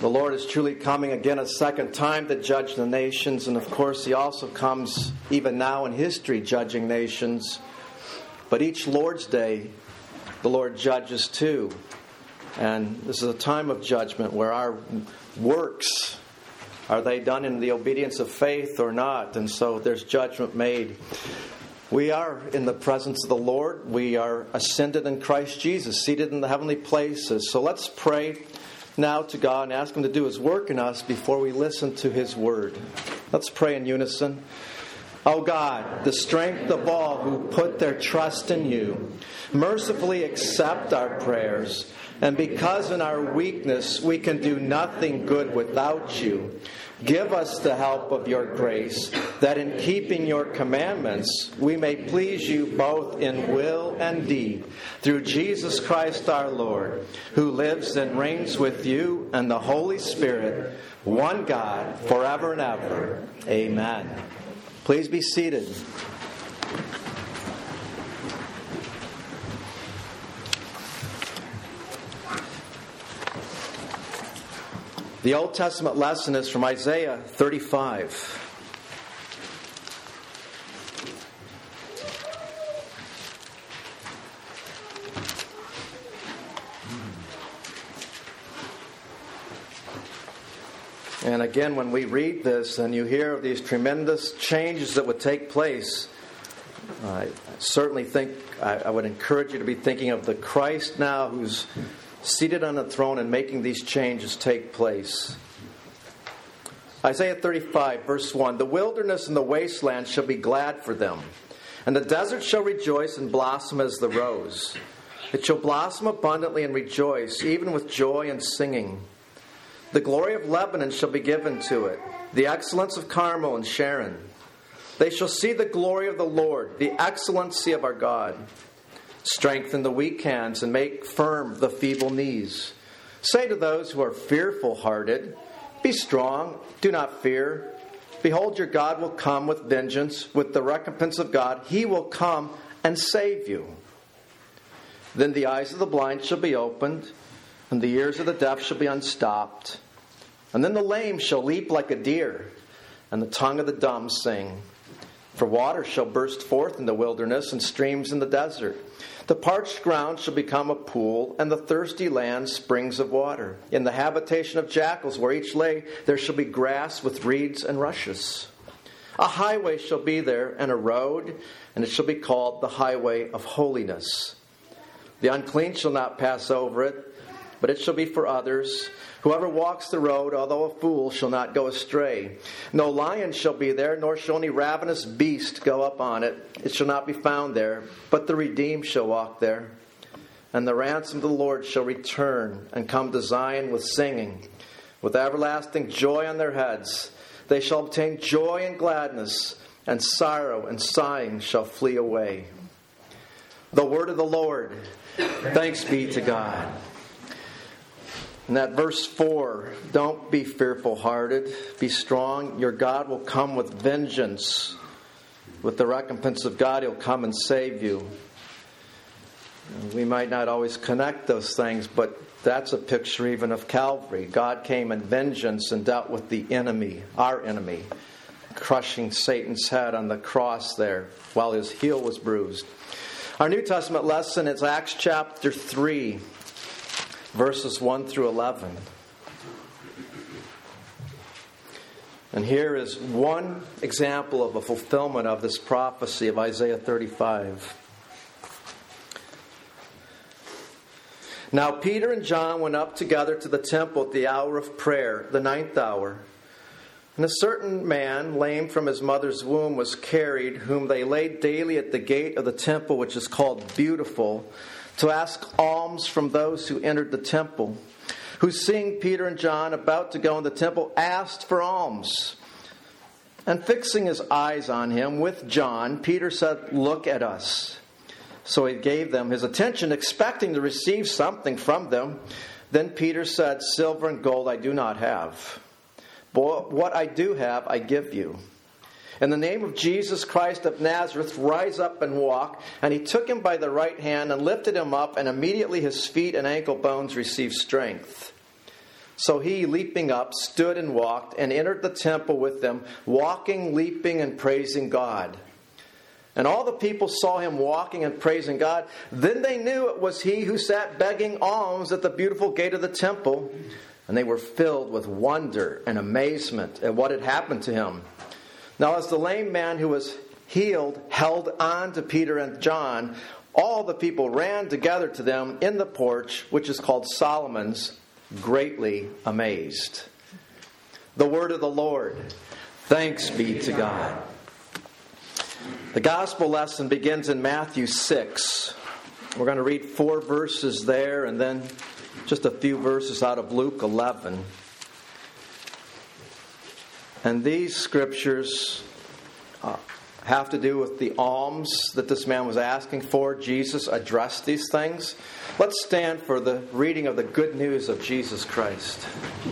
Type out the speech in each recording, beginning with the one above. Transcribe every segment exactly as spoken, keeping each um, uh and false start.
The Lord is truly coming again a second time to judge the nations, and of course He also comes even now in history judging nations. But each Lord's Day, the Lord judges too. And this is a time of judgment where our works, are they done in the obedience of faith or not? And so there's judgment made. We are in the presence of the Lord. We are ascended in Christ Jesus, seated in the heavenly places. So let's pray now to God and ask Him to do His work in us before we listen to His Word. Let's pray in unison. O God, the strength of all who put their trust in You, mercifully accept our prayers. And because in our weakness we can do nothing good without You, give us the help of Your grace, that in keeping Your commandments we may please You both in will and deed, through Jesus Christ our Lord, who lives and reigns with You and the Holy Spirit, one God, forever and ever. Amen. Please be seated. The Old Testament lesson is from Isaiah thirty-five. And again, when we read this and you hear of these tremendous changes that would take place, I certainly think I, I would encourage you to be thinking of the Christ now who's seated on the throne and making these changes take place. Isaiah thirty-five, verse one, "The wilderness and the wasteland shall be glad for them, and the desert shall rejoice and blossom as the rose. It shall blossom abundantly and rejoice, even with joy and singing. The glory of Lebanon shall be given to it, the excellence of Carmel and Sharon. They shall see the glory of the Lord, the excellency of our God. Strengthen the weak hands and make firm the feeble knees. Say to those who are fearful-hearted, be strong, do not fear. Behold, your God will come with vengeance, with the recompense of God. He will come and save you. Then the eyes of the blind shall be opened, and the ears of the deaf shall be unstopped. And then the lame shall leap like a deer, and the tongue of the dumb sing. For water shall burst forth in the wilderness, and streams in the desert. The parched ground shall become a pool, and the thirsty land springs of water. In the habitation of jackals, where each lay, there shall be grass with reeds and rushes. A highway shall be there, and a road, and it shall be called the highway of holiness. The unclean shall not pass over it, but it shall be for others. Whoever walks the road, although a fool, shall not go astray. No lion shall be there, nor shall any ravenous beast go up on it. It shall not be found there, but the redeemed shall walk there. And the ransom of the Lord shall return and come to Zion with singing, with everlasting joy on their heads. They shall obtain joy and gladness, and sorrow and sighing shall flee away." The word of the Lord. Thanks be to God. And that verse four, don't be fearful-hearted, be strong. Your God will come with vengeance. With the recompense of God, He'll come and save you. We might not always connect those things, but that's a picture even of Calvary. God came in vengeance and dealt with the enemy, our enemy, crushing Satan's head on the cross there while His heel was bruised. Our New Testament lesson is Acts chapter three. Verses one through eleven. And here is one example of a fulfillment of this prophecy of Isaiah thirty-five. "Now Peter and John went up together to the temple at the hour of prayer, the ninth hour. And a certain man, lame from his mother's womb, was carried, whom they laid daily at the gate of the temple, which is called Beautiful, to ask alms from those who entered the temple, who, seeing Peter and John about to go in the temple, asked for alms. And fixing his eyes on him with John, Peter said, 'Look at us.' So he gave them his attention, expecting to receive something from them. Then Peter said, 'Silver and gold I do not have, but what I do have I give you. In the name of Jesus Christ of Nazareth, rise up and walk.' And he took him by the right hand and lifted him up, and immediately his feet and ankle bones received strength. So he, leaping up, stood and walked, and entered the temple with them, walking, leaping, and praising God. And all the people saw him walking and praising God. Then they knew it was he who sat begging alms at the beautiful gate of the temple. And they were filled with wonder and amazement at what had happened to him. Now as the lame man who was healed held on to Peter and John, all the people ran together to them in the porch, which is called Solomon's, greatly amazed. The word of the Lord. Thanks be to God. The gospel lesson begins in Matthew six. We're going to read four verses there and then just a few verses out of Luke eleven. And these scriptures uh, have to do with the alms that this man was asking for. Jesus addressed these things. Let's stand for the reading of the good news of Jesus Christ.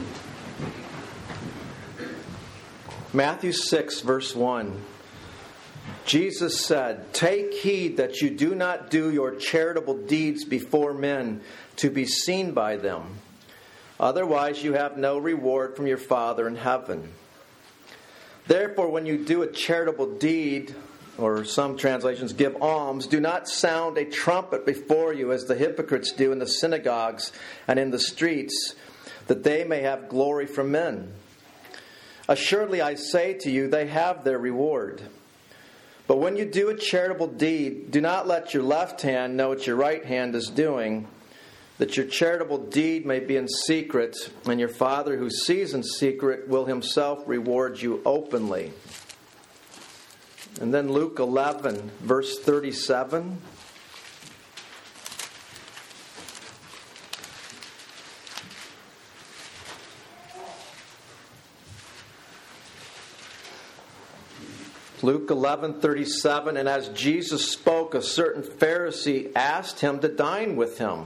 Matthew six, verse one. Jesus said, "Take heed that you do not do your charitable deeds before men to be seen by them. Otherwise you have no reward from your Father in heaven. Therefore, when you do a charitable deed," or some translations, "give alms, do not sound a trumpet before you as the hypocrites do in the synagogues and in the streets, that they may have glory from men. Assuredly, I say to you, they have their reward. But when you do a charitable deed, do not let your left hand know what your right hand is doing, that your charitable deed may be in secret, and your Father who sees in secret will himself reward you openly." And then Luke eleven, verse thirty-seven. Luke eleven thirty-seven, "And as Jesus spoke, a certain Pharisee asked him to dine with him.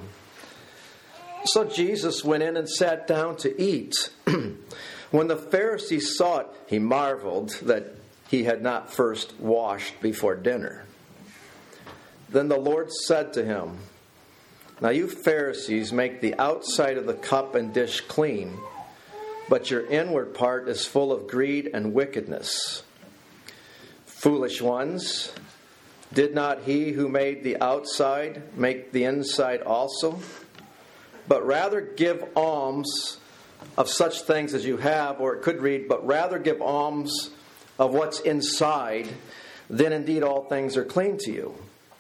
So Jesus went in and sat down to eat. When the Pharisee saw it, he marveled that he had not first washed before dinner. Then the Lord said to him, 'Now you Pharisees make the outside of the cup and dish clean, but your inward part is full of greed and wickedness. Foolish ones, did not he who made the outside make the inside also? But rather give alms of such things as you have,'" or it could read, "but rather give alms of what's inside, then indeed all things are clean to you.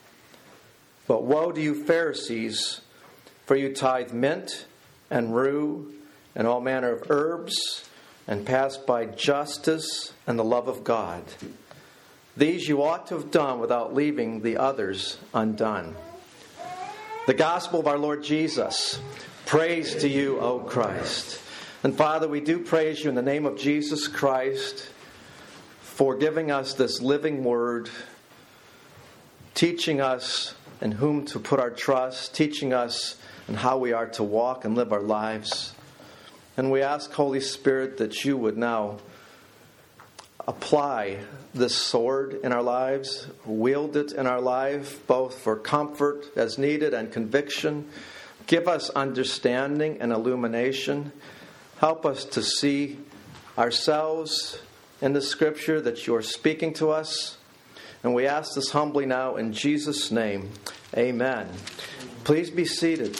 But woe to you Pharisees, for you tithe mint and rue and all manner of herbs, and pass by justice and the love of God. These you ought to have done without leaving the others undone." The gospel of our Lord Jesus. Praise to you, O Christ. And Father, we do praise you in the name of Jesus Christ for giving us this living word, teaching us in whom to put our trust, teaching us in how we are to walk and live our lives. And we ask, Holy Spirit, that you would now apply this sword in our lives, wield it in our life, both for comfort as needed and conviction. Give us understanding and illumination. Help us to see ourselves in the Scripture that you are speaking to us. And we ask this humbly now in Jesus' name. Amen. Please be seated.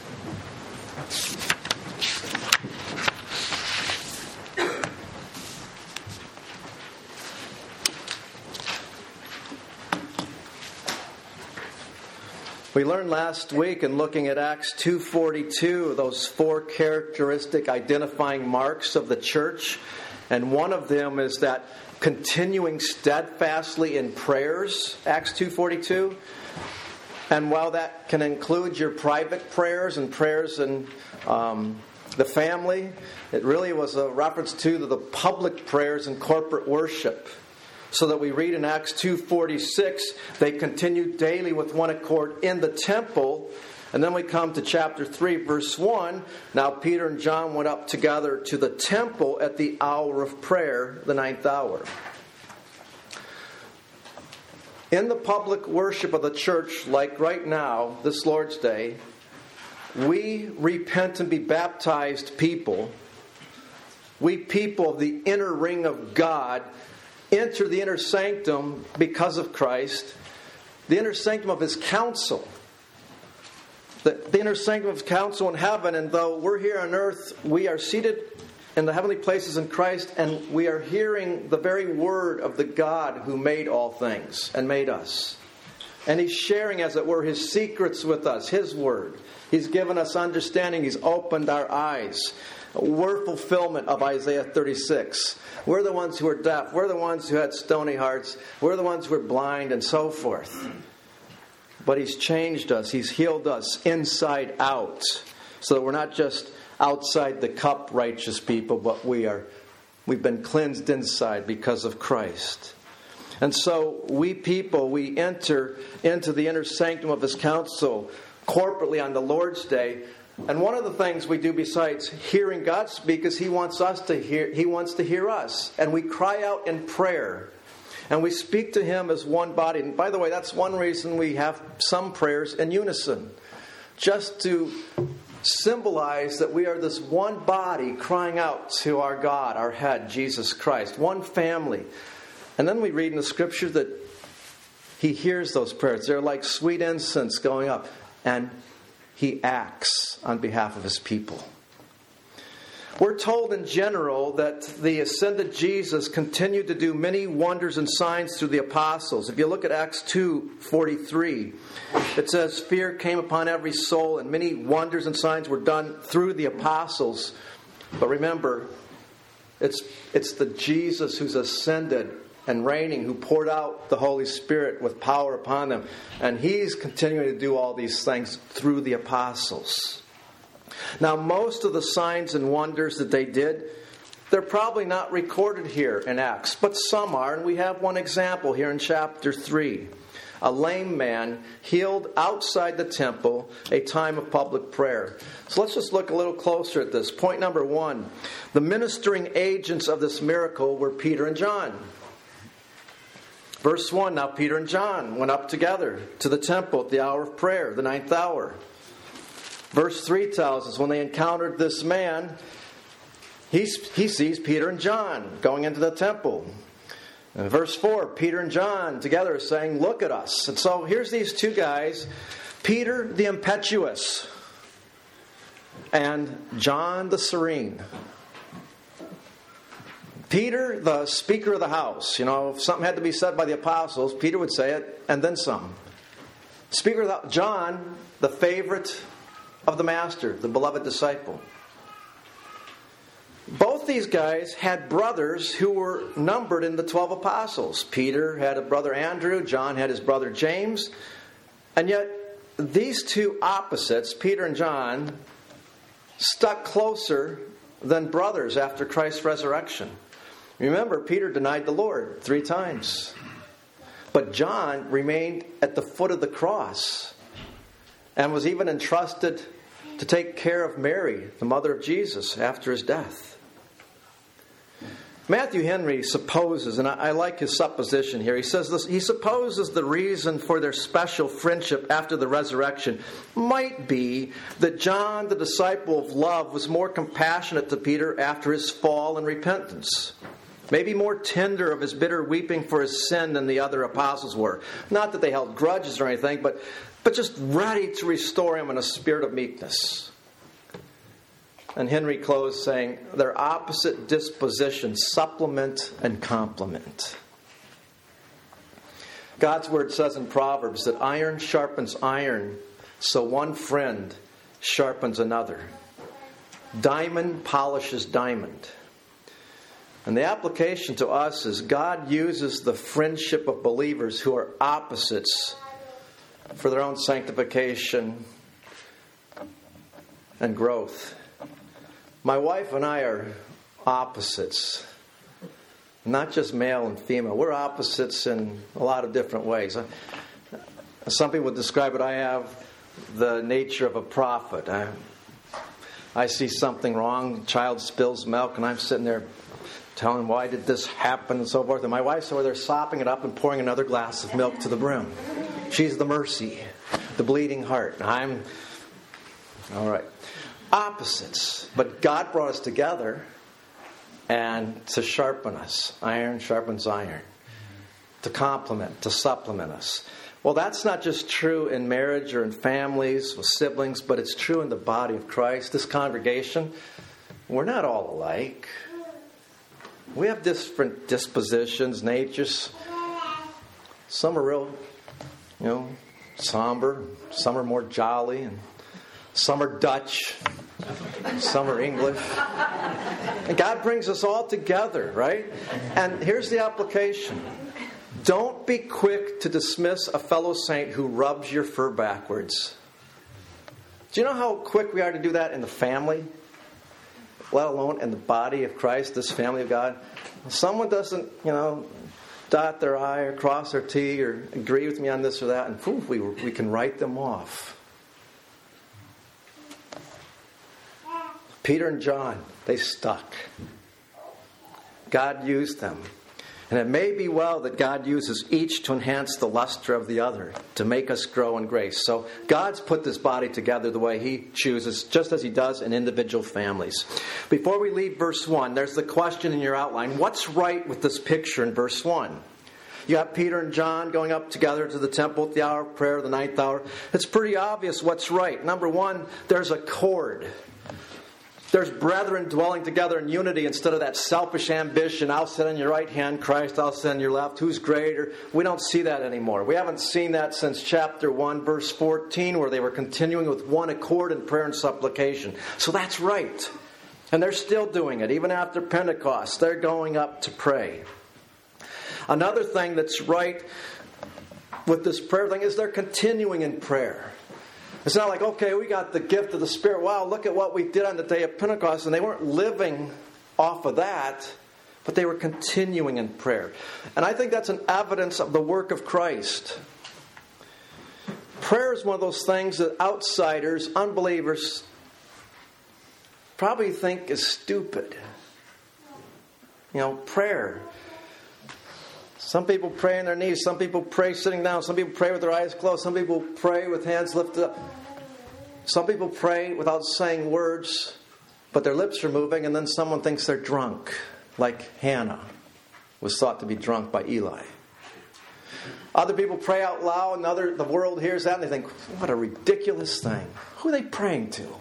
We learned last week in looking at Acts two forty-two, those four characteristic identifying marks of the church. And one of them is that continuing steadfastly in prayers, Acts two forty-two. And while that can include your private prayers and prayers in um, the family, it really was a reference to the public prayers and corporate worship. So that we read in Acts two forty-six, they continued daily with one accord in the temple. And then we come to chapter three, verse one. Now Peter and John went up together to the temple at the hour of prayer, the ninth hour. In the public worship of the church, like right now, this Lord's Day, we repent and be baptized people, we people of the inner ring of God, enter the inner sanctum because of Christ, the inner sanctum of His counsel. The, the inner sanctum of His counsel in heaven, and though we're here on earth, we are seated in the heavenly places in Christ, and we are hearing the very word of the God who made all things and made us. And He's sharing, as it were, His secrets with us, His word. He's given us understanding. He's opened our eyes. We're fulfillment of Isaiah thirty-six. We're the ones who are deaf. We're the ones who had stony hearts. We're the ones who are blind, and so forth. But He's changed us. He's healed us inside out, so that we're not just outside the cup righteous people, but we are, we've been cleansed inside because of Christ. And so we people, we enter into the inner sanctum of His counsel corporately on the Lord's Day. And one of the things we do besides hearing God speak is He wants us to hear, He wants to hear us. And we cry out in prayer. And we speak to Him as one body. And by the way, that's one reason we have some prayers in unison. Just to symbolize that we are this one body crying out to our God, our head, Jesus Christ. One family. And then we read in the Scripture that He hears those prayers. They're like sweet incense going up. And He acts on behalf of His people. We're told in general that the ascended Jesus continued to do many wonders and signs through the apostles. If you look at Acts two forty-three, it says, "Fear came upon every soul, and many wonders and signs were done through the apostles." But remember, it's, it's the Jesus who's ascended and reigning, who poured out the Holy Spirit with power upon them. And He's continuing to do all these things through the apostles. Now, most of the signs and wonders that they did, they're probably not recorded here in Acts, but some are. And we have one example here in chapter three. A lame man healed outside the temple, a time of public prayer. So let's just look a little closer at this. Point number one. The ministering agents of this miracle were Peter and John. Verse one, now Peter and John went up together to the temple at the hour of prayer, the ninth hour. Verse three tells us when they encountered this man, he, he sees Peter and John going into the temple. And verse four, Peter and John together saying, "Look at us." And so here's these two guys, Peter the impetuous and John the serene. Peter, the speaker of the house. You know, if something had to be said by the apostles, Peter would say it, and then some. Speaker of the, John, the favorite of the master, the beloved disciple. Both these guys had brothers who were numbered in the twelve apostles. Peter had a brother Andrew, John had his brother James. And yet, these two opposites, Peter and John, stuck closer than brothers after Christ's resurrection. Remember, Peter denied the Lord three times. But John remained at the foot of the cross and was even entrusted to take care of Mary, the mother of Jesus, after His death. Matthew Henry supposes, and I like his supposition here, he says this, he supposes the reason for their special friendship after the resurrection might be that John, the disciple of love, was more compassionate to Peter after his fall and repentance. Maybe more tender of his bitter weeping for his sin than the other apostles were. Not that they held grudges or anything, but, but just ready to restore him in a spirit of meekness. And Henry closed saying, their opposite dispositions supplement and complement. God's Word says in Proverbs that iron sharpens iron, so one friend sharpens another. Diamond polishes diamond. And the application to us is God uses the friendship of believers who are opposites for their own sanctification and growth. My wife and I are opposites. Not just male and female. We're opposites in a lot of different ways. Some people would describe it, I have the nature of a prophet. I, I see something wrong, the child spills milk, and I'm sitting there telling him, why did this happen, and so forth. And my wife's over there sopping it up and pouring another glass of milk to the brim. She's the mercy, the bleeding heart. And I'm All right. Opposites. But God brought us together and to sharpen us. Iron sharpens iron. To complement, to supplement us. Well, that's not just true in marriage or in families with siblings, but it's true in the body of Christ. This congregation, we're not all alike. We have different dispositions, natures. Some are real, you know, somber. Some are more jolly. And some are Dutch. Some are English. And God brings us all together, right? And here's the application. Don't be quick to dismiss a fellow saint who rubs your fur backwards. Do you know how quick we are to do that in the family? Let alone in the body of Christ, this family of God. If someone doesn't, you know, dot their I or cross their T or agree with me on this or that, and poof, we, we can write them off. Peter and John, they stuck. God used them. And it may be well that God uses each to enhance the luster of the other, to make us grow in grace. So God's put this body together the way He chooses, just as He does in individual families. Before we leave verse one, there's the question in your outline. What's right with this picture in verse one? You got Peter and John going up together to the temple at the hour of prayer, the ninth hour. It's pretty obvious what's right. Number one, there's a cord. There's brethren dwelling together in unity instead of that selfish ambition. I'll sit on your right hand, Christ, I'll sit on your left. Who's greater? We don't see that anymore. We haven't seen that since chapter one, verse fourteen, where they were continuing with one accord in prayer and supplication. So that's right. And they're still doing it. Even after Pentecost, they're going up to pray. Another thing that's right with this prayer thing is they're continuing in prayer. It's not like, okay, we got the gift of the Spirit. Wow, look at what we did on the day of Pentecost. And they weren't living off of that, but they were continuing in prayer. And I think that's an evidence of the work of Christ. Prayer is one of those things that outsiders, unbelievers, probably think is stupid. You know, prayer. Some people pray on their knees. Some people pray sitting down. Some people pray with their eyes closed. Some people pray with hands lifted up. Some people pray without saying words, but their lips are moving, and then someone thinks they're drunk, like Hannah was thought to be drunk by Eli. Other people pray out loud, and other, the world hears that, and they think, what a ridiculous thing. Who are they praying to?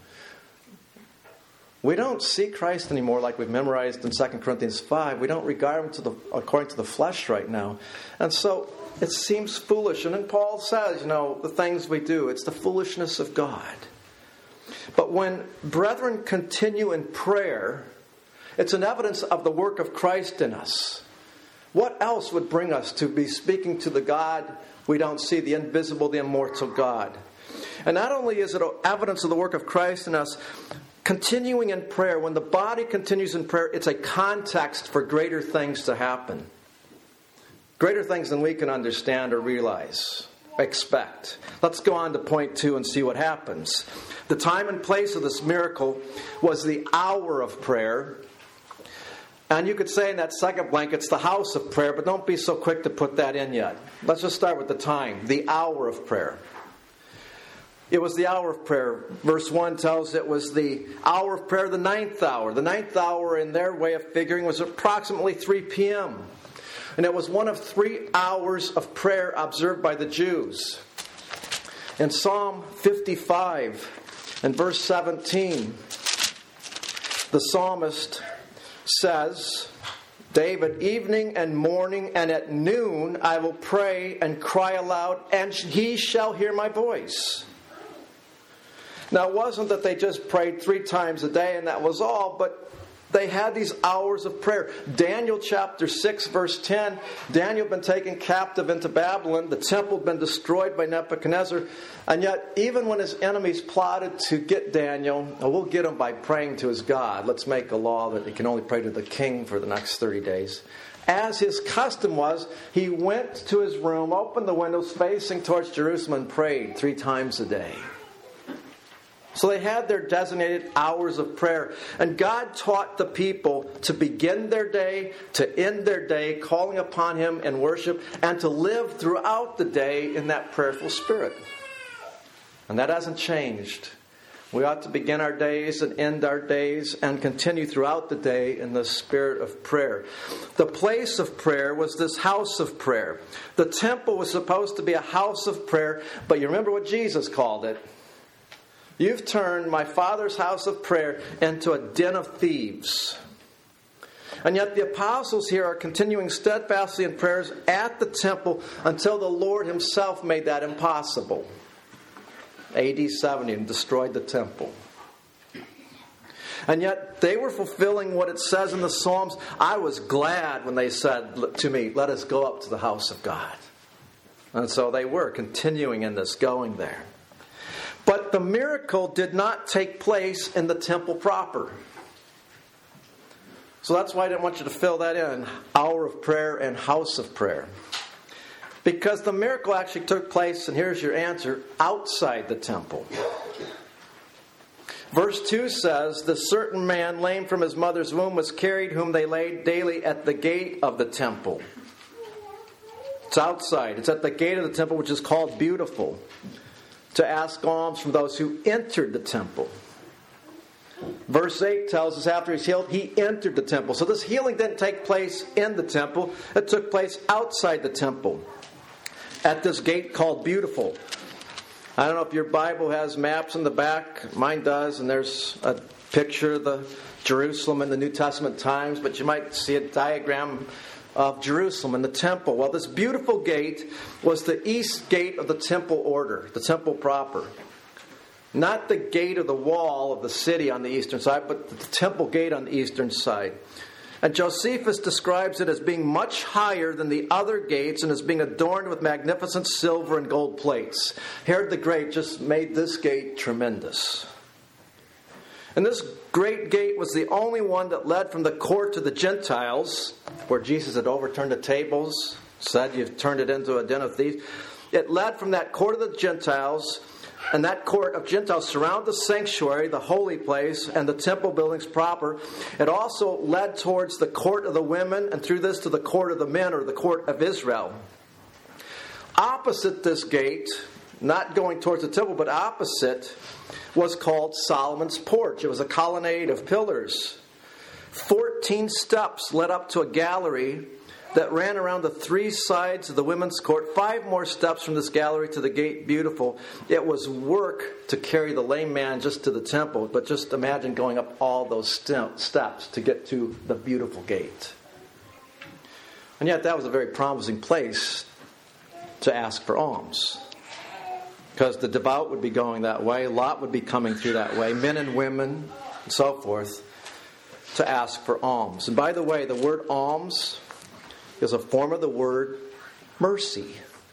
We don't see Christ anymore like we've memorized in Second Corinthians five. We don't regard Him to the, according to the flesh right now. And so it seems foolish. And then Paul says, you know, the things we do, it's the foolishness of God. But when brethren continue in prayer, it's an evidence of the work of Christ in us. What else would bring us to be speaking to the God we don't see, the invisible, the immortal God? And not only is it evidence of the work of Christ in us, continuing in prayer, when the body continues in prayer, it's a context for greater things to happen. Greater things than we can understand or realize, expect. Let's go on to point two and see what happens. The time and place of this miracle was the hour of prayer. And you could say in that second blank, it's the house of prayer, but don't be so quick to put that in yet. Let's just start with the time, the hour of prayer. It was the hour of prayer. Verse one tells it was the hour of prayer, the ninth hour. The ninth hour, in their way of figuring, was approximately three p.m. And it was one of three hours of prayer observed by the Jews. In Psalm fifty-five and verse seventeen, the psalmist says, David, evening and morning and at noon I will pray and cry aloud, and He shall hear my voice. Now, it wasn't that they just prayed three times a day and that was all, but they had these hours of prayer. Daniel chapter six, verse ten, Daniel had been taken captive into Babylon. The temple had been destroyed by Nebuchadnezzar. And yet, even when his enemies plotted to get Daniel, well, we'll get him by praying to his God. Let's make a law that he can only pray to the king for the next thirty days. As his custom was, he went to his room, opened the windows facing towards Jerusalem, and prayed three times a day. So they had their designated hours of prayer. And God taught the people to begin their day, to end their day, calling upon Him in worship, and to live throughout the day in that prayerful spirit. And that hasn't changed. We ought to begin our days and end our days and continue throughout the day in the spirit of prayer. The place of prayer was this house of prayer. The temple was supposed to be a house of prayer, but you remember what Jesus called it. You've turned my Father's house of prayer into a den of thieves. And yet the apostles here are continuing steadfastly in prayers at the temple until the Lord Himself made that impossible. A D seventy, and destroyed the temple. And yet they were fulfilling what it says in the Psalms. I was glad when they said to me, let us go up to the house of God. And so they were continuing in this, going there. But the miracle did not take place in the temple proper. So that's why I didn't want you to fill that in. Hour of prayer and house of prayer. Because the miracle actually took place, and here's your answer, outside the temple. Verse two says, the certain man lame from his mother's womb was carried, whom they laid daily at the gate of the temple. It's outside. It's at the gate of the temple, which is called Beautiful, to ask alms from those who entered the temple. Verse eight tells us after he's healed, he entered the temple. So this healing didn't take place in the temple. It took place outside the temple, at this gate called Beautiful. I don't know if your Bible has maps in the back. Mine does, and there's a picture of the Jerusalem in the New Testament times, but you might see a diagram of Jerusalem and the temple. Well, this beautiful gate was the east gate of the temple order, the temple proper. Not the gate of the wall of the city on the eastern side, but the temple gate on the eastern side. And Josephus describes it as being much higher than the other gates and as being adorned with magnificent silver and gold plates. Herod the Great just made this gate tremendous. And this great gate was the only one that led from the court to the Gentiles, where Jesus had overturned the tables, said you've turned it into a den of thieves. It led from that court of the Gentiles, and that court of Gentiles surrounded the sanctuary, the holy place, and the temple buildings proper. It also led towards the court of the women, and through this to the court of the men, or the court of Israel. Opposite this gate, not going towards the temple, but opposite, was called Solomon's Porch. It was a colonnade of pillars. Fourteen steps led up to a gallery that ran around the three sides of the women's court. Five more steps from this gallery to the gate Beautiful. It was work to carry the lame man just to the temple, but just imagine going up all those steps to get to the beautiful gate. And yet that was a very promising place to ask for alms, because the devout would be going that way, Lot would be coming through that way, men and women, and so forth, to ask for alms. And by the way, the word alms is a form of the word mercy.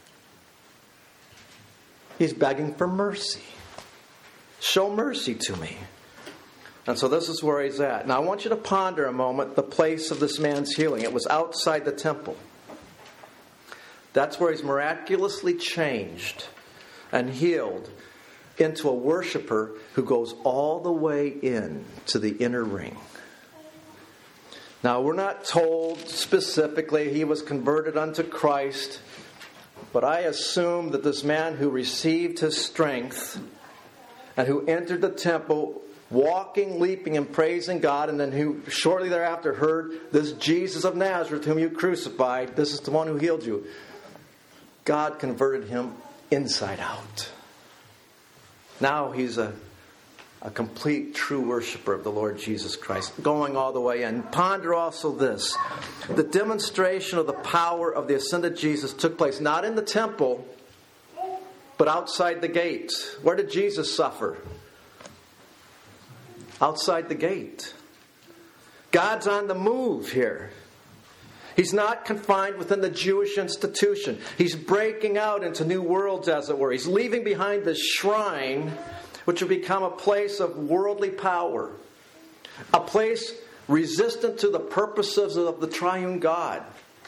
He's begging for mercy. Show mercy to me. And so this is where he's at. Now I want you to ponder a moment the place of this man's healing. It was outside the temple. That's where he's miraculously changed and healed into a worshiper who goes all the way in to the inner ring. Now, we're not told specifically he was converted unto Christ, but I assume that this man who received his strength and who entered the temple walking, leaping, and praising God, and then who shortly thereafter heard, this Jesus of Nazareth whom you crucified, this is the one who healed you. God converted him inside out. Now he's a A complete, true worshiper of the Lord Jesus Christ, going all the way in. Ponder also this. The demonstration of the power of the ascended Jesus took place not in the temple, but outside the gate. Where did Jesus suffer? Outside the gate. God's on the move here. He's not confined within the Jewish institution. He's breaking out into new worlds, as it were. He's leaving behind this shrine, which will become a place of worldly power, a place resistant to the purposes of the triune God.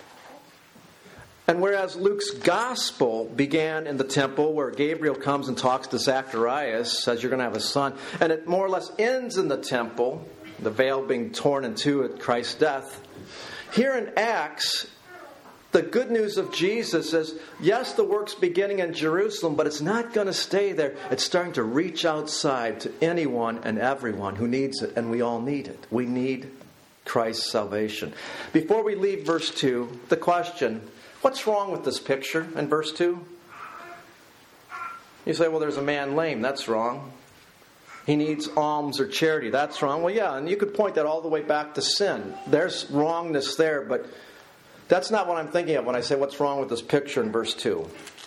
And whereas Luke's gospel began in the temple, where Gabriel comes and talks to Zacharias, says you're going to have a son, and it more or less ends in the temple, the veil being torn in two at Christ's death, here in Acts, The good news of Jesus is, yes, the work's beginning in Jerusalem, but it's not going to stay there. It's starting to reach outside to anyone and everyone who needs it, and we all need it. We need Christ's salvation. Before we leave verse two, the question, what's wrong with this picture in verse two? You say, well, there's a man lame. That's wrong. He needs alms or charity. That's wrong. Well, yeah, and you could point that all the way back to sin. There's wrongness there, but that's not what I'm thinking of when I say what's wrong with this picture in verse two.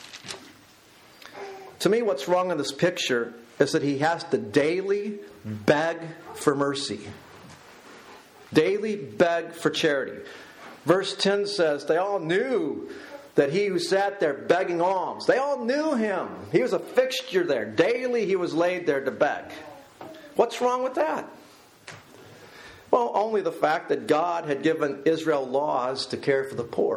To me, what's wrong in this picture is that he has to daily beg for mercy. Daily beg for charity. Verse ten says, they all knew that he who sat there begging alms. They all knew him. He was a fixture there. Daily he was laid there to beg. What's wrong with that? Well, only the fact that God had given Israel laws to care for the poor.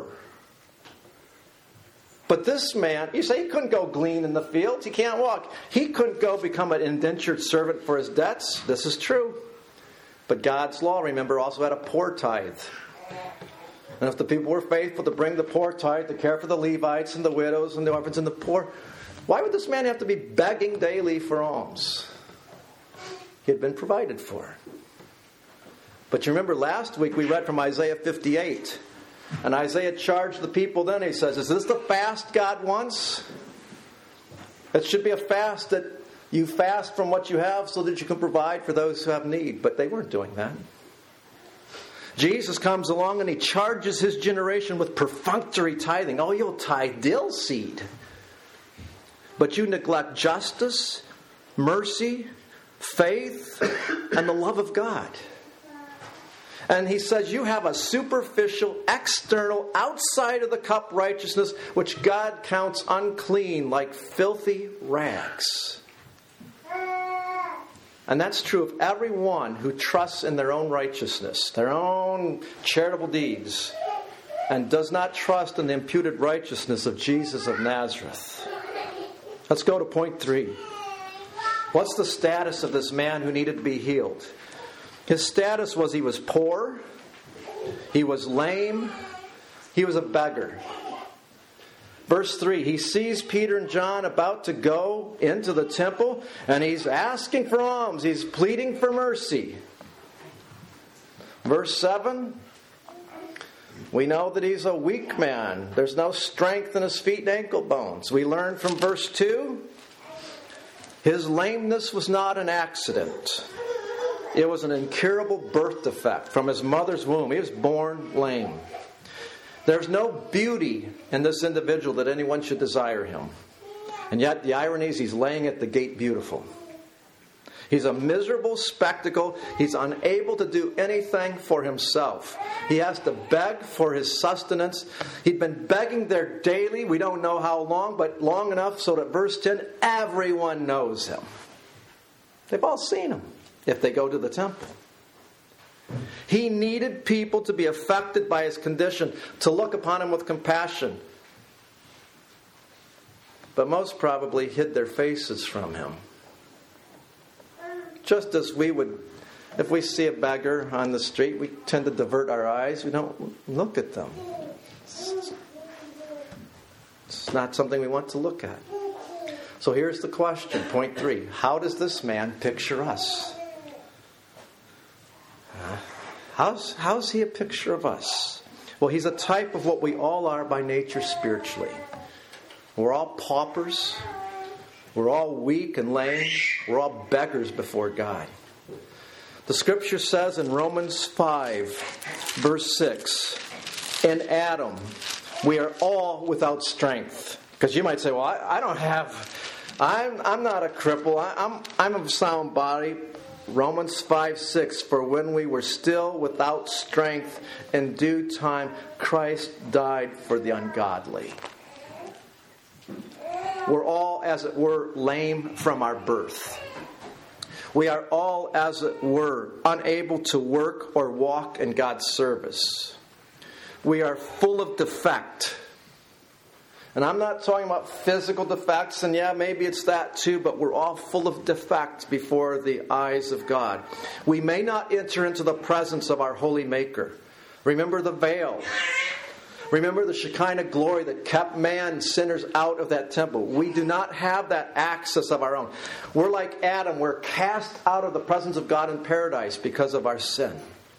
But this man, you say he couldn't go glean in the fields. He can't walk. He couldn't go become an indentured servant for his debts. This is true. But God's law, remember, also had a poor tithe. And if the people were faithful to bring the poor tithe, to care for the Levites and the widows and the orphans and the poor, why would this man have to be begging daily for alms? He had been provided for. But you remember last week we read from Isaiah fifty-eight. And Isaiah charged the people then. He says, is this the fast God wants? It should be a fast that you fast from what you have so that you can provide for those who have need. But they weren't doing that. Jesus comes along and he charges his generation with perfunctory tithing. Oh, you'll tithe dill seed. But you neglect justice, mercy, faith, and the love of God. And he says you have a superficial, external, outside of the cup righteousness which God counts unclean like filthy rags. And that's true of everyone who trusts in their own righteousness, their own charitable deeds, and does not trust in the imputed righteousness of Jesus of Nazareth. Let's go to point three. What's the status of this man who needed to be healed? His status was he was poor, he was lame, he was a beggar. Verse three, he sees Peter and John about to go into the temple, and he's asking for alms. He's pleading for mercy. Verse seven, we know that he's a weak man. There's no strength in his feet and ankle bones. We learn from verse two, his lameness was not an accident. It was an incurable birth defect from his mother's womb. He was born lame. There's no beauty in this individual that anyone should desire him. And yet the irony is he's laying at the gate beautiful. He's a miserable spectacle. He's unable to do anything for himself. He has to beg for his sustenance. He'd been begging there daily. We don't know how long, but long enough so that verse ten, everyone knows him. They've all seen him if they go to the temple. He needed people to be affected by his condition, to look upon him with compassion. But most probably hid their faces from him. Just as we would, if we see a beggar on the street, we tend to divert our eyes. We don't look at them. It's not something we want to look at. So here's the question, point three. How does this man picture us? How's, how's he a picture of us? Well, he's a type of what we all are by nature spiritually. We're all paupers. We're all weak and lame. We're all beggars before God. The scripture says in Romans five, verse six, in Adam, we are all without strength. Because you might say, well, I, I don't have, I'm, I'm not a cripple. I, I'm, I'm of sound body. Romans five six, for when we were still without strength, in due time Christ died for the ungodly. We're all, as it were, lame from our birth. We are all, as it were, unable to work or walk in God's service. We are full of defect. And I'm not talking about physical defects, and yeah, maybe it's that too, but we're all full of defects before the eyes of God. We may not enter into the presence of our holy Maker. Remember the veil. Remember the Shekinah glory that kept man, sinners, out of that temple. We do not have that access of our own. We're like Adam. We're cast out of the presence of God in paradise because of our sin.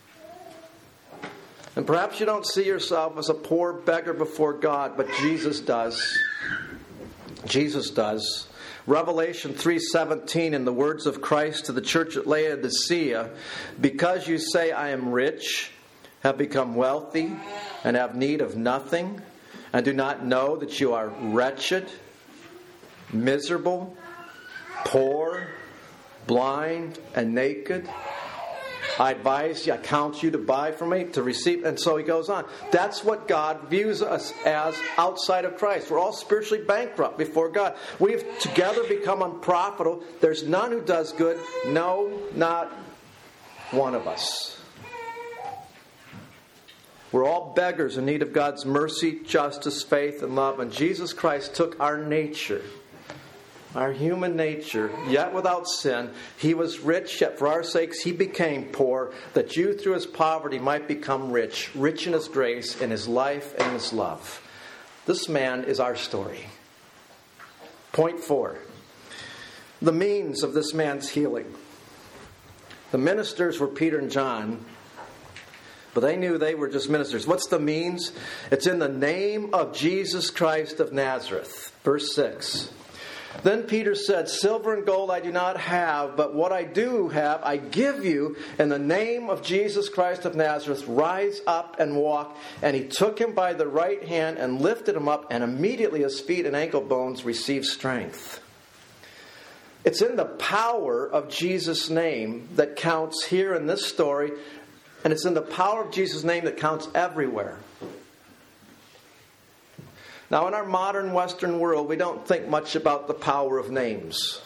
And perhaps you don't see yourself as a poor beggar before God, but Jesus does. Jesus does. Revelation three seventeen, in the words of Christ to the church at Laodicea, because you say, I am rich, have become wealthy, and have need of nothing, and do not know that you are wretched, miserable, poor, blind, and naked, I advise you, I counsel you to buy from me, to receive. And so he goes on. That's what God views us as outside of Christ. We're all spiritually bankrupt before God. We've together become unprofitable. There's none who does good. No, not one of us. We're all beggars in need of God's mercy, justice, faith, and love. And Jesus Christ took our nature, our human nature, yet without sin. He was rich, yet for our sakes he became poor, that you through his poverty might become rich, rich in his grace, in his life, and his love. This man is our story. Point four. The means of this man's healing. The ministers were Peter and John, but they knew they were just ministers. What's the means? It's in the name of Jesus Christ of Nazareth. Verse six. Then Peter said, silver and gold I do not have, but what I do have I give you. In the name of Jesus Christ of Nazareth, rise up and walk. And he took him by the right hand and lifted him up, and immediately his feet and ankle bones received strength. It's in the power of Jesus' name that counts here in this story, and it's in the power of Jesus' name that counts everywhere. Now, in our modern Western world, we don't think much about the power of names.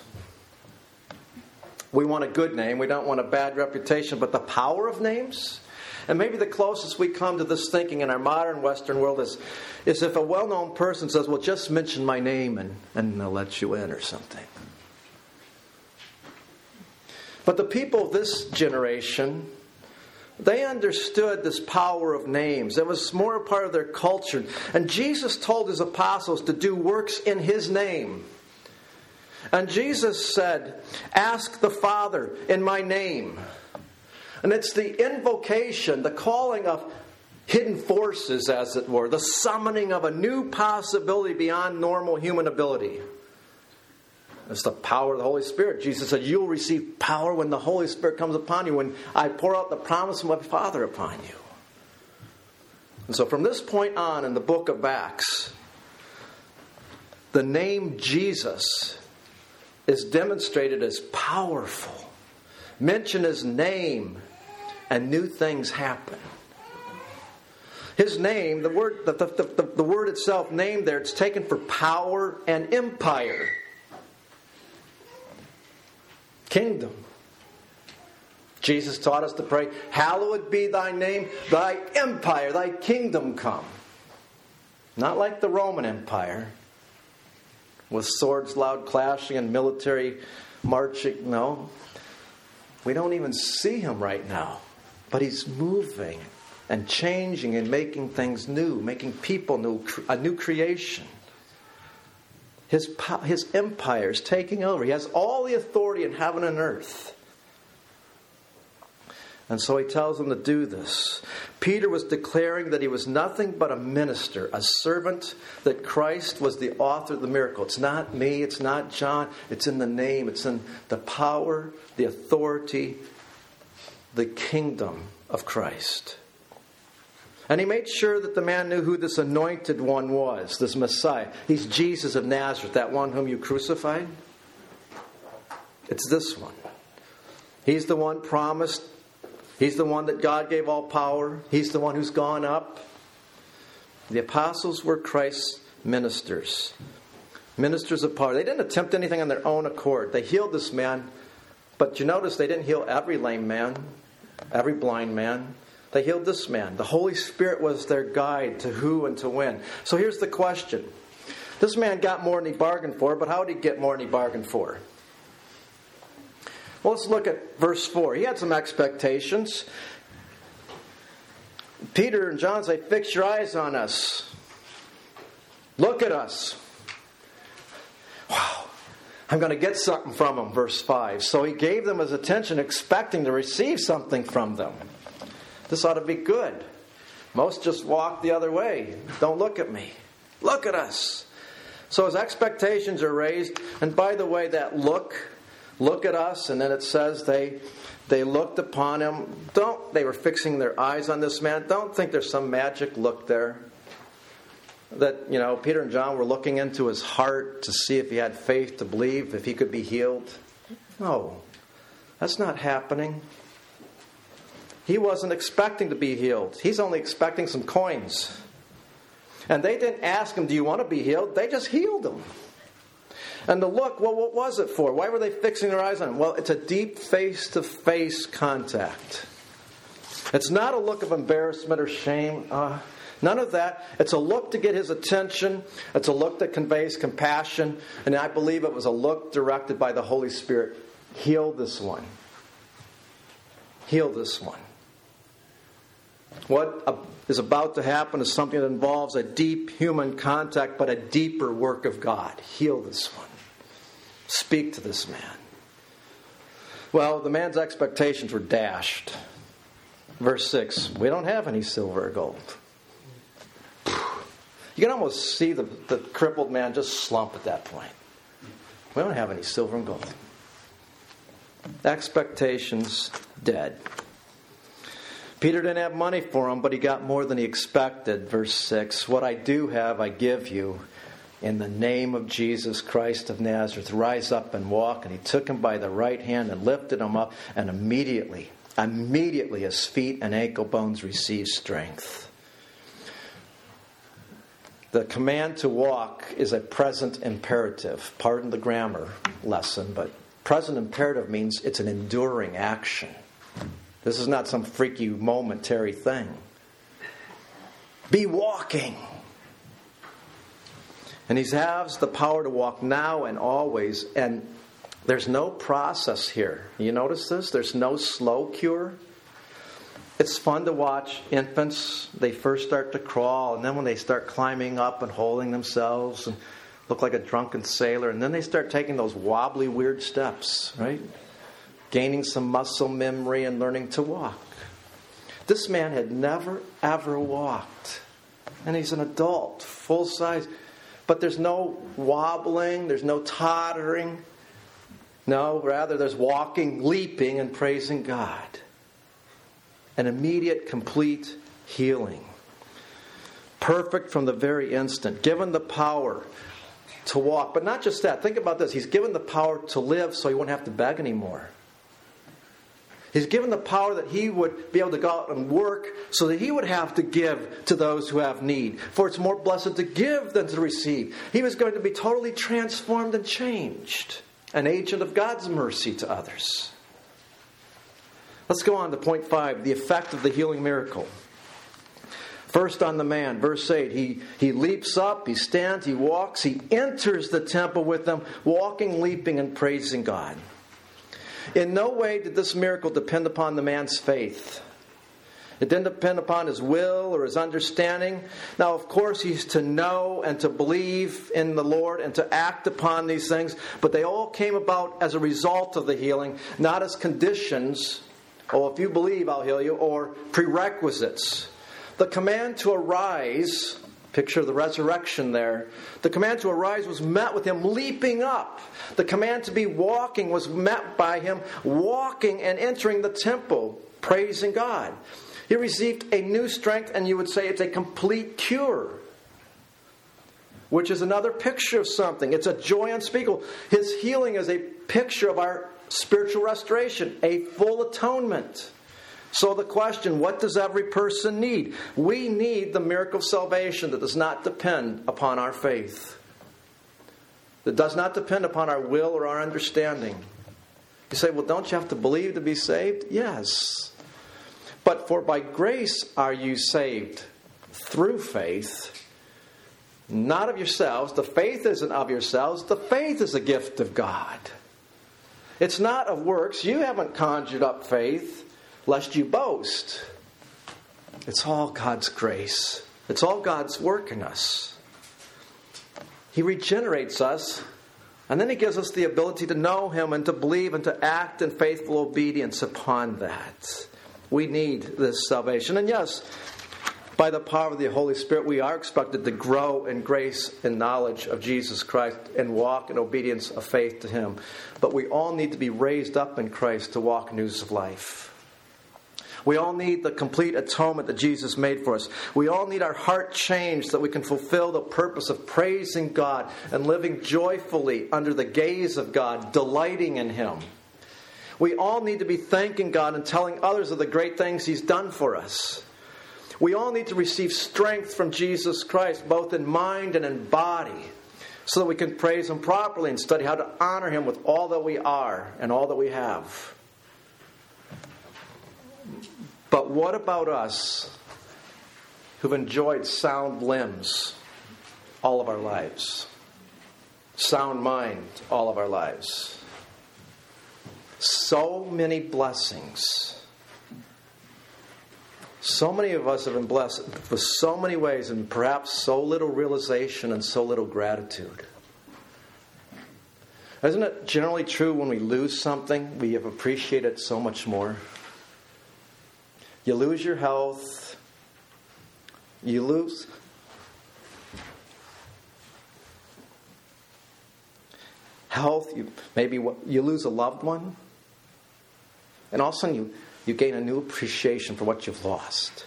We want a good name. We don't want a bad reputation. But the power of names? And maybe the closest we come to this thinking in our modern Western world is, is if a well-known person says, well, just mention my name and, and they'll let you in or something. But the people of this generation, they understood this power of names. It was more a part of their culture. And Jesus told his apostles to do works in his name. And Jesus said, ask the Father in my name. And it's the invocation, the calling of hidden forces, as it were. The summoning of a new possibility beyond normal human ability. It's the power of the Holy Spirit. Jesus said, you'll receive power when the Holy Spirit comes upon you, when I pour out the promise of my Father upon you. And so from this point on in the book of Acts, the name Jesus is demonstrated as powerful. Mention his name and new things happen. His name, the word, the, the, the, the word itself, name there, it's taken for power and empire. Kingdom. Jesus taught us to pray, hallowed be thy name, thy empire, thy kingdom come. Not like the Roman Empire, with swords loud clashing and military marching. No. We don't even see him right now. But he's moving and changing and making things new, making people new, a new creation. His, his empire is taking over. He has all the authority in heaven and earth. And so he tells them to do this. Peter was declaring that he was nothing but a minister, a servant, that Christ was the author of the miracle. It's not me, it's not John, it's in the name, it's in the power, the authority, the kingdom of Christ. And he made sure that the man knew who this anointed one was, this Messiah. He's Jesus of Nazareth, that one whom you crucified. It's this one. He's the one promised. He's the one that God gave all power. He's the one who's gone up. The apostles were Christ's ministers. Ministers of power. They didn't attempt anything on their own accord. They healed this man. But you notice they didn't heal every lame man, every blind man. They healed this man. The Holy Spirit was their guide to who and to when. So here's the question. This man got more than he bargained for, but how did he get more than he bargained for? Well, let's look at verse four. He had some expectations. Peter and John say, fix your eyes on us. Look at us. Wow. I'm going to get something from them, verse five. So he gave them his attention, expecting to receive something from them. This ought to be good. Most just walk the other way. Don't look at me. Look at us. So his expectations are raised. And by the way, that look, look at us, and then it says they they looked upon him. Don't they were fixing their eyes on this man. Don't think there's some magic look there. That, you know, Peter and John were looking into his heart to see if he had faith to believe, if he could be healed. No, that's not happening. He wasn't expecting to be healed. He's only expecting some coins. And they didn't ask him, do you want to be healed? They just healed him. And the look, well, what was it for? Why were they fixing their eyes on him? Well, it's a deep face-to-face contact. It's not a look of embarrassment or shame. Uh, none of that. It's a look to get his attention. It's a look that conveys compassion. And I believe it was a look directed by the Holy Spirit. Heal this one. Heal this one. What is about to happen is something that involves a deep human contact, but a deeper work of God. Heal this one. Speak to this man. Well, the man's expectations were dashed. Verse six, we don't have any silver or gold. You can almost see the, the crippled man just slump at that point. We don't have any silver and gold. Expectations dead. Peter didn't have money for him, but he got more than he expected. Verse six, what I do have, I give you. In the name of Jesus Christ of Nazareth, rise up and walk. And he took him by the right hand and lifted him up. And immediately, immediately his feet and ankle bones received strength. The command to walk is a present imperative. Pardon the grammar lesson, but present imperative means it's an enduring action. This is not some freaky momentary thing. Be walking. And he has the power to walk now and always. And there's no process here. You notice this? There's no slow cure. It's fun to watch infants. They first start to crawl, and then when they start climbing up and holding themselves and look like a drunken sailor, and then they start taking those wobbly, weird steps, right? Gaining some muscle memory and learning to walk. This man had never, ever walked. And he's an adult, full size. But there's no wobbling, there's no tottering. No, rather there's walking, leaping, and praising God. An immediate, complete healing. Perfect from the very instant. Given the power to walk. But not just that. Think about this. He's given the power to live so he won't have to beg anymore. He's given the power that he would be able to go out and work so that he would have to give to those who have need. For it's more blessed to give than to receive. He was going to be totally transformed and changed. An agent of God's mercy to others. Let's go on to point five, the effect of the healing miracle. First on the man, verse eight, he, he leaps up, he stands, he walks, he enters the temple with them, walking, leaping, and praising God. In no way did this miracle depend upon the man's faith. It didn't depend upon his will or his understanding. Now, of course, he's to know and to believe in the Lord and to act upon these things, but they all came about as a result of the healing, not as conditions. Oh, if you believe, I'll heal you, or prerequisites. The command to arise, picture the resurrection there. The command to arise was met with him leaping up. The command to be walking was met by him walking and entering the temple, praising God. He received a new strength, and you would say it's a complete cure, which is another picture of something. It's a joy unspeakable. His healing is a picture of our spiritual restoration, a full atonement. So the question, what does every person need? We need the miracle of salvation that does not depend upon our faith. That does not depend upon our will or our understanding. You say, well, don't you have to believe to be saved? Yes. But for by grace are you saved through faith, not of yourselves. The faith isn't of yourselves. The faith is a gift of God. It's not of works. You haven't conjured up faith, lest you boast. It's all God's grace. It's all God's work in us. He regenerates us, and then He gives us the ability to know Him and to believe and to act in faithful obedience upon that. We need this salvation. And yes, by the power of the Holy Spirit, we are expected to grow in grace and knowledge of Jesus Christ and walk in obedience of faith to Him. But we all need to be raised up in Christ to walk in news of life. We all need the complete atonement that Jesus made for us. We all need our heart changed so that we can fulfill the purpose of praising God and living joyfully under the gaze of God, delighting in Him. We all need to be thanking God and telling others of the great things He's done for us. We all need to receive strength from Jesus Christ, both in mind and in body, so that we can praise Him properly and study how to honor Him with all that we are and all that we have. But what about us who've enjoyed sound limbs all of our lives? Sound mind all of our lives? So many blessings. So many of us have been blessed for so many ways, and perhaps so little realization and so little gratitude. Isn't it generally true when we lose something, we have appreciated it so much more? You lose your health. You lose health. You maybe you lose a loved one, and all of a sudden you, you gain a new appreciation for what you've lost.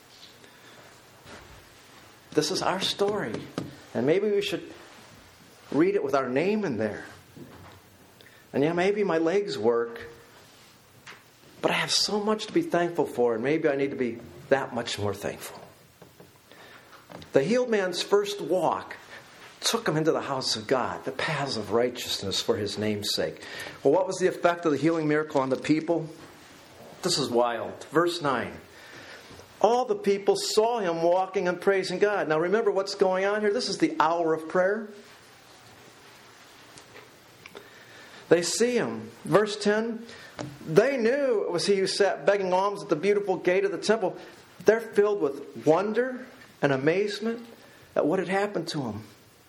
This is our story, and maybe we should read it with our name in there. And yeah, maybe my legs work, but I have so much to be thankful for, and maybe I need to be that much more thankful. The healed man's first walk took him into the house of God, the paths of righteousness for His name's sake. Well, what was the effect of the healing miracle on the people? This is wild. Verse nine. All the people saw him walking and praising God. Now remember what's going on here. This is the hour of prayer. They see him. Verse ten. They knew it was he who sat begging alms at the beautiful gate of the temple. They're filled with wonder and amazement at what had happened to him.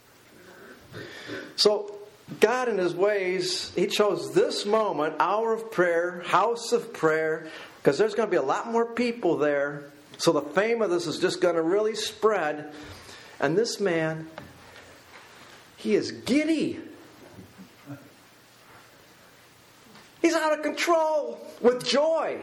So God in His ways, He chose this moment, hour of prayer, house of prayer, because there's going to be a lot more people there. So the fame of this is just going to really spread. And this man, he is giddy. He's out of control with joy.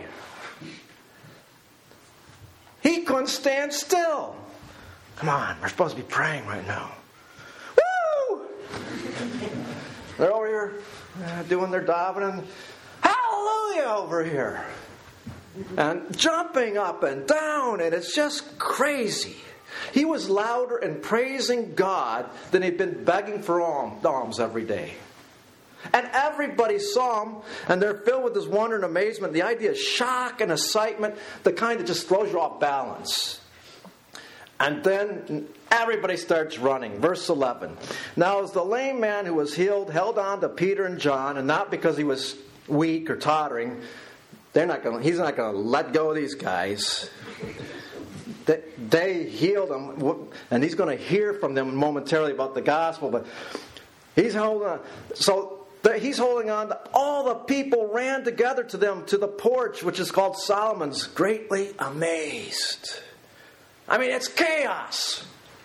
He couldn't stand still. Come on, we're supposed to be praying right now. Woo! They're over here uh, doing their davening. Hallelujah over here. And jumping up and down, and it's just crazy. He was louder in praising God than he'd been begging for alms every day. And everybody saw him, and they're filled with this wonder and amazement. The idea of shock and excitement, the kind that just throws you off balance. And then everybody starts running. Verse eleven. Now as the lame man who was healed held on to Peter and John, and not because he was weak or tottering, they're not going. He's not going to let go of these guys. They, they healed him, and he's going to hear from them momentarily about the gospel. But he's holding on. So he's holding on to, all the people ran together to them, to the porch, which is called Solomon's, greatly amazed. I mean, it's chaos.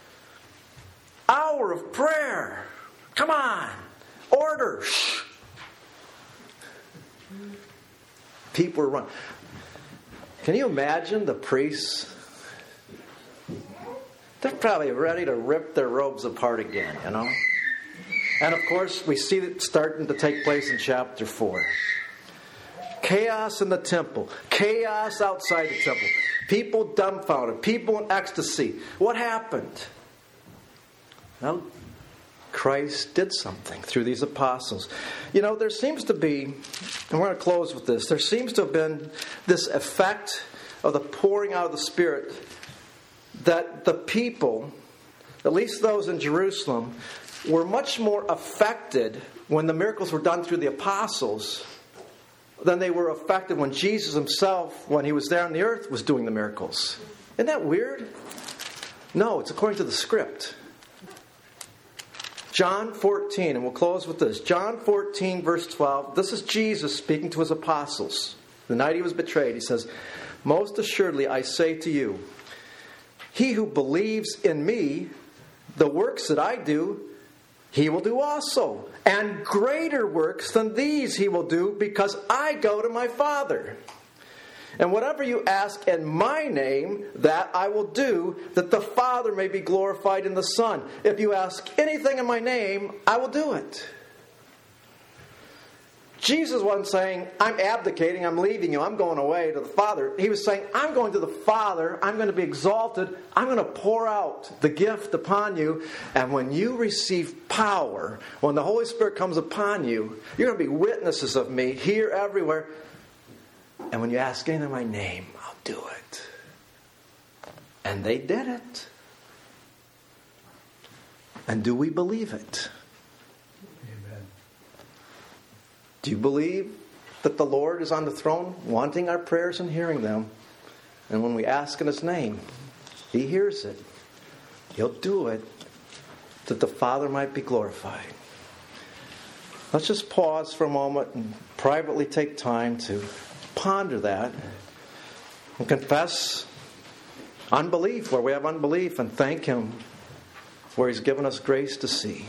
Hour of prayer. Come on. Order. Shh. People are running. Can you imagine the priests? They're probably ready to rip their robes apart again, you know? And of course, we see it starting to take place in chapter four. Chaos in the temple. Chaos outside the temple. People dumbfounded. People in ecstasy. What happened? Well, Christ did something through these apostles. You know, there seems to be, and we're going to close with this, there seems to have been this effect of the pouring out of the Spirit that the people, at least those in Jerusalem, were much more affected when the miracles were done through the apostles than they were affected when Jesus himself, when he was there on the earth, was doing the miracles. Isn't that weird? No, it's according to the script. John fourteen, and we'll close with this. John fourteen, verse twelve. This is Jesus speaking to his apostles. The night he was betrayed, he says, "Most assuredly I say to you, he who believes in me, the works that I do, he will do also. And greater works than these he will do, because I go to my Father. And whatever you ask in my name, that I will do, that the Father may be glorified in the Son. If you ask anything in my name, I will do it." Jesus wasn't saying, "I'm abdicating, I'm leaving you, I'm going away to the Father." He was saying, "I'm going to the Father, I'm going to be exalted, I'm going to pour out the gift upon you, and when you receive power, when the Holy Spirit comes upon you, you're going to be witnesses of me here, everywhere. And when you ask anything in my name, I'll do it." And they did it. And do we believe it? Amen. Do you believe that the Lord is on the throne, wanting our prayers and hearing them? And when we ask in His name, He hears it. He'll do it, that the Father might be glorified. Let's just pause for a moment and privately take time to ponder that and confess unbelief where we have unbelief, and thank Him where He's given us grace to see.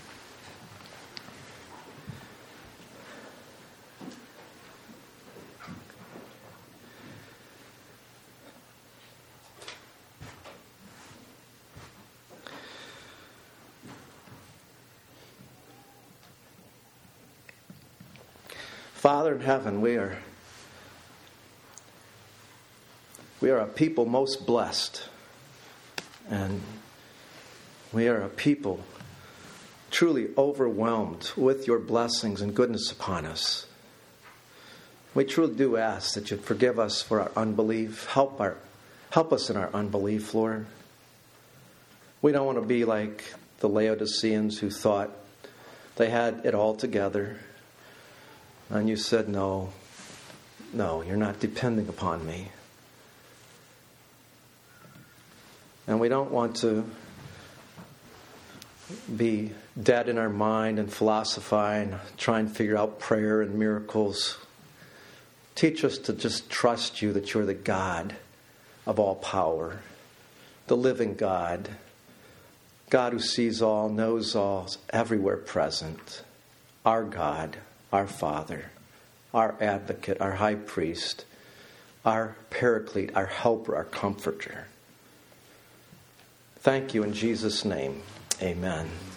Father in heaven, we are We are a people most blessed, and we are a people truly overwhelmed with your blessings and goodness upon us. We truly do ask that you forgive us for our unbelief. Help our, help us in our unbelief, Lord. We don't want to be like the Laodiceans who thought they had it all together. And you said, no, no, you're not depending upon me. And we don't want to be dead in our mind and philosophize and try and figure out prayer and miracles. Teach us to just trust you that you're the God of all power, the living God, God who sees all, knows all, is everywhere present, our God, our Father, our advocate, our high priest, our paraclete, our helper, our comforter. Thank you in Jesus' name. Amen.